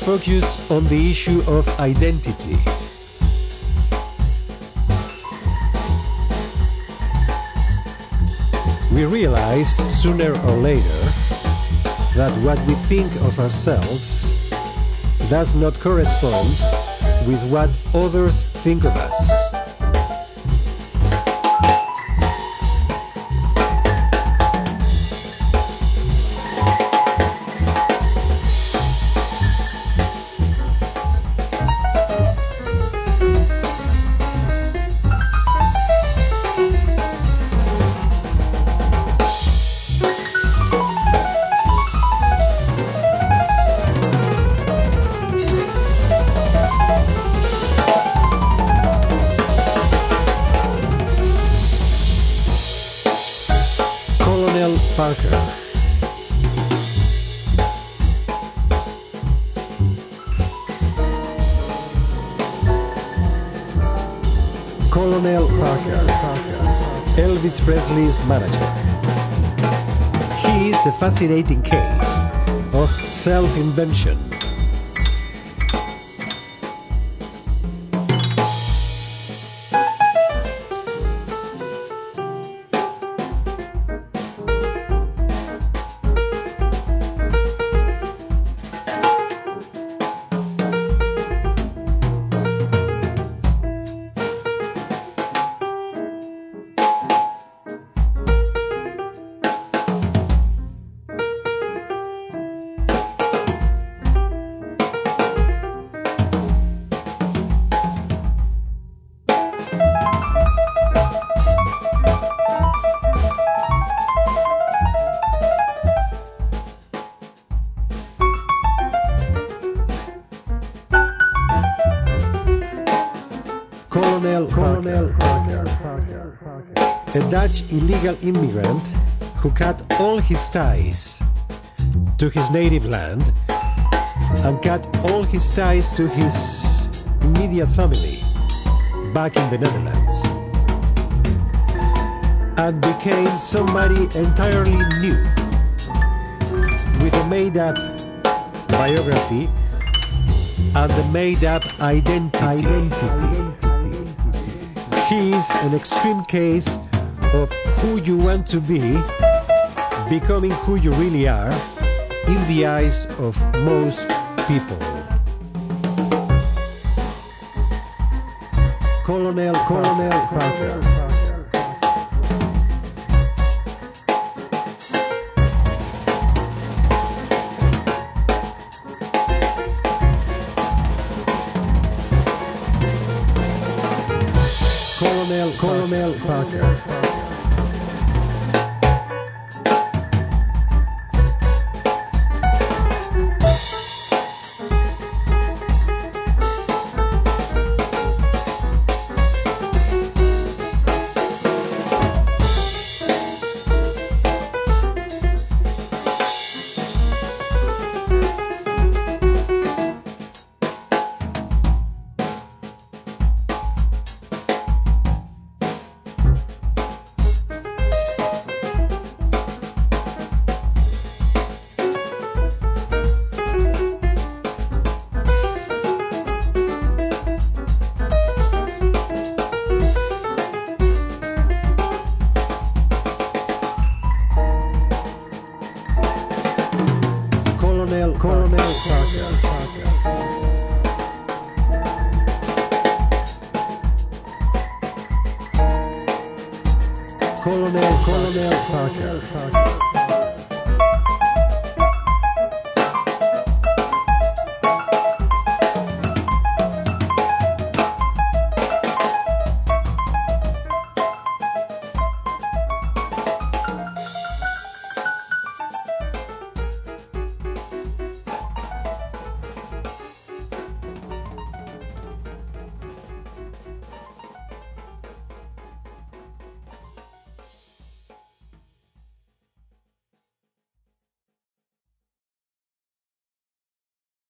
focus on the issue of identity. We realize sooner or later that what we think of ourselves does not correspond with what others think of us. Colonel Parker. Colonel Parker, Elvis Presley's manager. He is a fascinating case of self-invention. Colonel Parker, a Dutch illegal immigrant who cut all his ties to his native land and cut all his ties to his immediate family back in the Netherlands, and became somebody entirely new with a made-up biography and a made-up identity. He is an extreme case of who you want to be becoming who you really are in the eyes of most people. Colonel Parker. Colonel Parker. Colonel Parker. Colonel Parker.